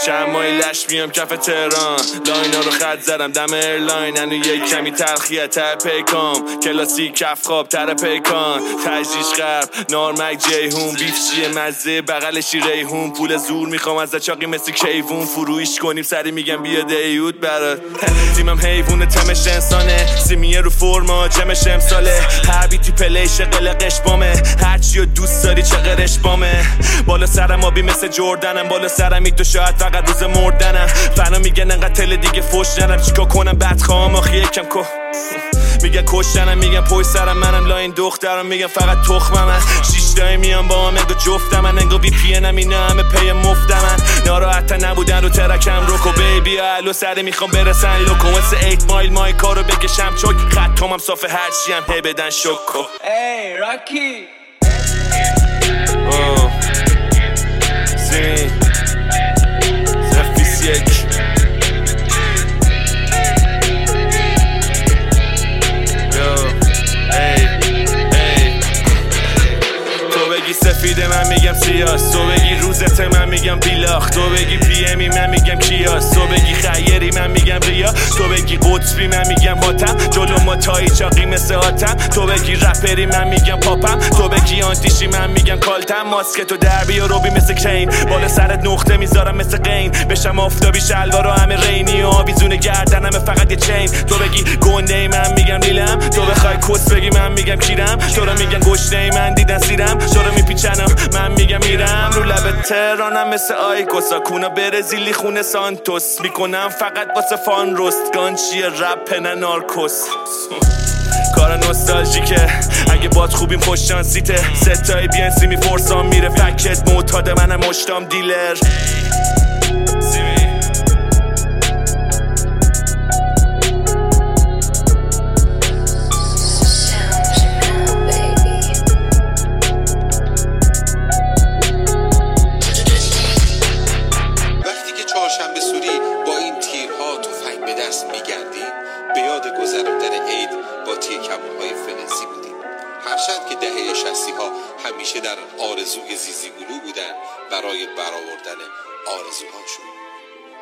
چند مایلش میام کف تهران، لاینا رو خط زدم دم ایرلاین، هنو یک کمی تلخیه تر پیکام، کلاسیک کف خواب تر پیکان، تجریش غرب نارمک جیهون، بیف چیه مزه بغلشی ریحون، پول زور میخوام از چاقی مثل کیوون، فرویش کنیم سری میگم بیا دیود برات، تیمم حیوونه تمش انسانه، سیمیه رو فرما جمش امساله، هر بیتی پلیش قلقش بامه، هرچی رو دوست داری چه قرش بامه، بالا سرم آبی مثل جردنم، بالا سرم ای تو شاید فقط روز مردنم، فنا میگن انقدر تل دیگه فوش ندم، چیکار کنم بدخوام آخی یکم که میگن کشتنم، میگن پشت سرم منم، لاین دخترم میگن فقط تخمم، شیشتای میان با هم انگو جفتم، انگو وی پی انم اینا همه پی مفتم، ناراحت نبودن رو ترکم روکو بیبی الو سری میخوام برسن لوکو، مثل 8 مایل مای کارو بکشم چک، خطام هم صافه هرچی هم هی بدن شکو. ای راکی زین زفیس یک سفیده من میگم سیاس، تو بگی روزته من میگم بیلاخ، تو بگی پی امی من میگم کیاس، تو بگی خیری من میگم ریا، تو بگی قطبی من میگم هاتم، جلو ما تایی چاقی مثل آتم، تو بگی رپری من میگم پاپم، تو بگی آنتیشی من میگم کالتم، ماسکتو در بیا روبی مثل کین، بالا سرت نقطه میذارم مثل قین، بشم آفتابی شلوار و همه رینی و آویزون گردنم فقط یه چین، تو بگی گنده من میگم لیلم، تو بخوای کس بگی من میگم کیرم، تو رو میگن گشنه من دیدن سیرم، تو رو میپیچنم من میگم میرم رو لب تهرانم مثل آیکوسا، کونا برزیلی خونه سانتوس، میکنم فقط واسه فان رستگان چیه رپ نه نارکوس، کار نوستالژیکه اگه باد خوبیم خوش شانسیته، ستای بینسی میفرسام میره فکت معتاد منم مشتام دیلر. چهارشنبه سوری با این تیرها تفنگ به دست میگردیم، به یاد گذراندن عید با تیر کمان‌های فلزی بودیم، هرچند که دهه 60 ها همیشه در آرزوی زیزی گلو بودن برای برآوردن آرزوهاشون.